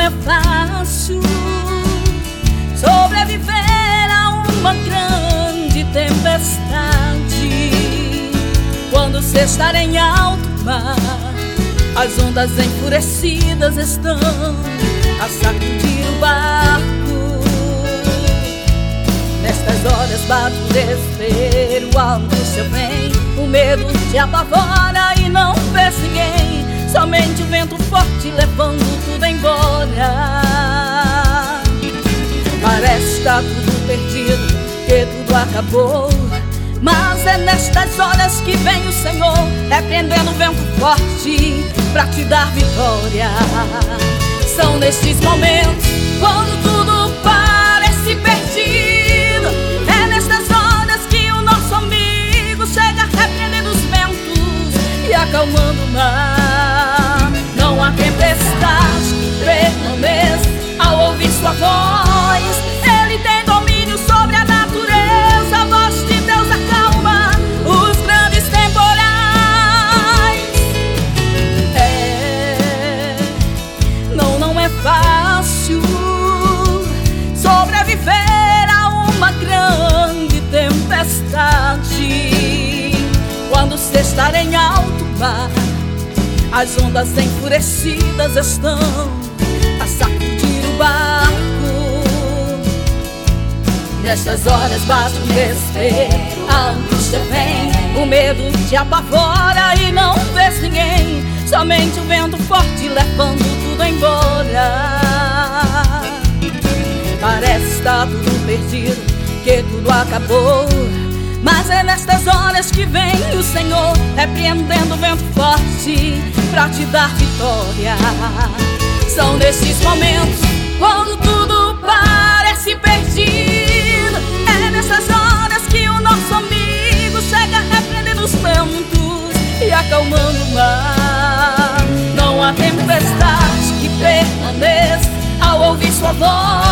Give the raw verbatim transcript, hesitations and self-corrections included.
é fácil sobreviver a uma grande tempestade. Quando você está em alto mar, as ondas enfurecidas estão a sacudir o barco. Nestas horas bate o desespero, a angústia vem, o medo te apavora e não vês ninguém, somente o vento forte levando tudo embora. Parece estar tudo perdido, que tudo acabou, mas é nestas horas que vem o Senhor, repreendendo o vento forte pra te dar vitória. São nestes momentos, quando tudo parece perdido, é nestas horas que o nosso amigo chega repreendendo os ventos e acalmando o mar. Não há tempestade que permaneça ao ouvir sua voz. Ele tem domínio sobre a natureza, a voz de Deus acalma os grandes temporais. É, não, não é fácil sobreviver a uma grande tempestade. Quando você está em alto mar, as ondas enfurecidas estão a sacudir o barco. Nestas horas bate um desespero, a angústia vem, o medo te apavora e não vês ninguém, somente o vento forte levando tudo embora. Parece estar tudo perdido, que tudo acabou, mas é nestas horas que vem o Senhor, repreendendo o vento forte pra te dar vitória. São nesses momentos, quando tudo parece perdido, é nessas horas que o nosso amigo chega repreendendo os ventos e acalmando o mar. Não há tempestade que permaneça ao ouvir sua voz.